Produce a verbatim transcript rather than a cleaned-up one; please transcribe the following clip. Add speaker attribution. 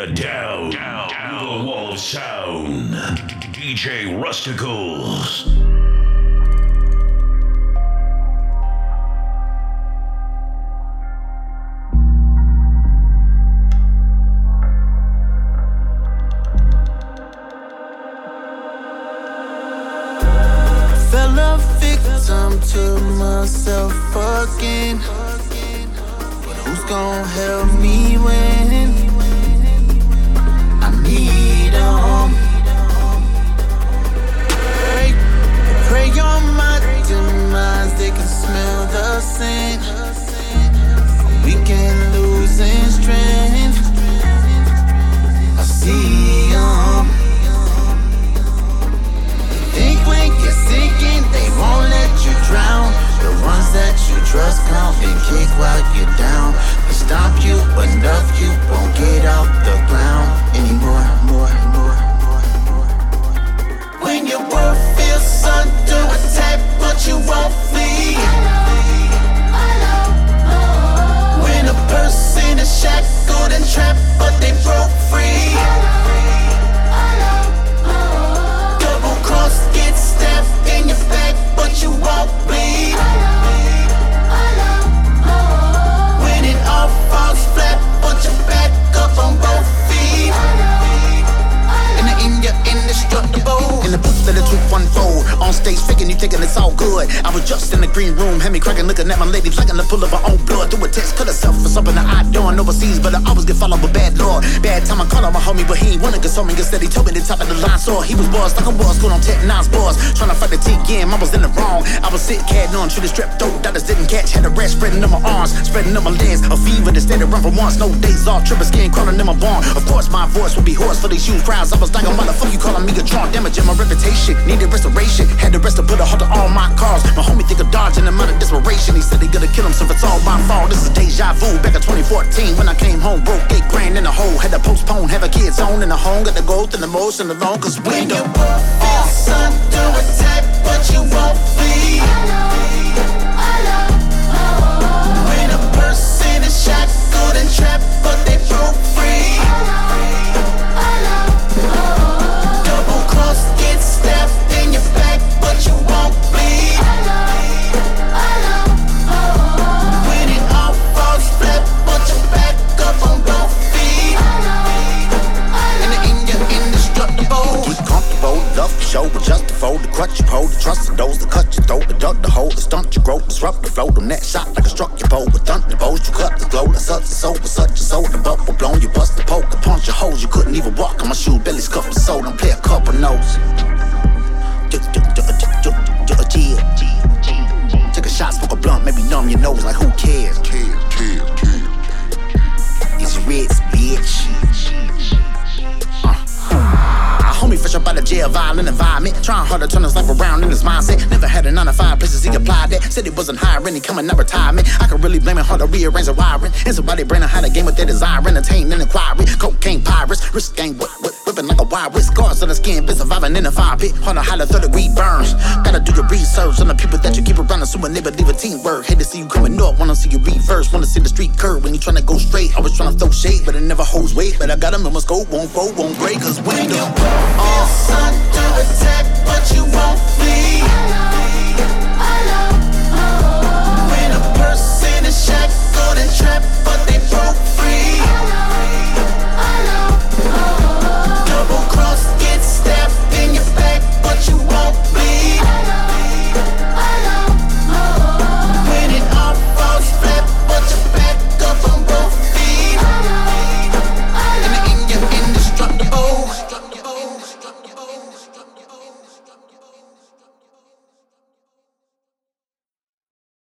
Speaker 1: you down, down, down the wall of sound. D J Rusticles.
Speaker 2: Fell a victim to myself again. But who's gonna help me when I need 'em? Pray, pray on my demise, they can smell the sin. We can lose in strength. I see 'em. Think when you're sinking, they won't let you drown. The ones that you trust come and kick while you're down. They stomp you enough, you won't get off the ground anymore, more, more, more, more. When your world feels under attack, but you won't flee. When a person is shackled and trapped, but they broke free. Cross get stabbed in your back, but you won't bleed. When it all falls flat, but you're back up on both feet. In the end, you're indestructible.
Speaker 3: In the booth, let the truth unfold. On stage, faking you thinking it's all good. I was just in the green room, had me cracking, looking at my lady, liking the pull of her own blood. Through a text, cut herself for something that I done overseas, but I always get followed with bad lord. Bad time I call on my homie, but he ain't wanna console me. Instead, he told me the top of the line, so he was buzzed like I was, going on Tech Nine's bars. Trying to fight the T game, I was in the wrong. I was sick, had none, treated strep throat, doctors didn't catch. Had a rash spreading on my arms, spreading on my legs. A fever that stayed around for once, no days off, tripping skin crawling in my barn. Of course, my voice would be hoarse for these huge crowds. I was like a motherfucker, you calling me a drunk, damaging my reputation. Needed restoration, had the rest to put a halt to all my cars. My homie think of dodging him out of desperation. He said he gonna kill him, so it's all my fault. This is deja vu, back in twenty fourteen when I came home, broke eight grand in the hole. Had to postpone, have a kids on in the home, got to go through the most and the long, cause
Speaker 2: when your world feels under attack, but you won't flee. When a person is shackled and trapped, but they broke free. Double cross gets stabbed in your back, but you won't bleed. When it all falls flat, but you're back up on both feet. In the end, you're indestructible.
Speaker 3: Keep comfortable, love for show, but just to fold, the crutch you hold, the trust of those, the cut you throat, the duck, the hold, the stunt you grow, disrupt the flow, the net shot like a struck your pole, with thunderbolts, you cut the glow, the such and so, with such a soul, the bubble blown, you bust the poke, the punch your holes, you couldn't even walk on my shoe, belly scuffed the soul, don't play a couple notes. Take a shot, smoke a blunt, maybe numb your nose, like who cares? Care, care, care. Easy rich, bitch. Homie fresh up out of jail, violent environment. Trying hard to turn his life around in his mindset. Never had a nine to five places he applied that. Said he wasn't hiring, he coming out retirement. I could really blame it hard to rearrange the wiring. And somebody brain how the game with their desire. Entertain and inquiry. Cocaine pirates. Risk game whip, whip, whipping like a wild with scars on the skin. Been surviving in a fire pit. Hard to hide the third degree burns. Gotta do your research on the people that you keep around. Assuming they believe in teamwork. Hate to see you coming up. Wanna see you reverse. Wanna see the street curve when you tryna go straight. Always tryna throw shade, but it never holds weight. But I got him in my scope. Won't fold, won't break. Cause when you
Speaker 2: feels under attack, but you won't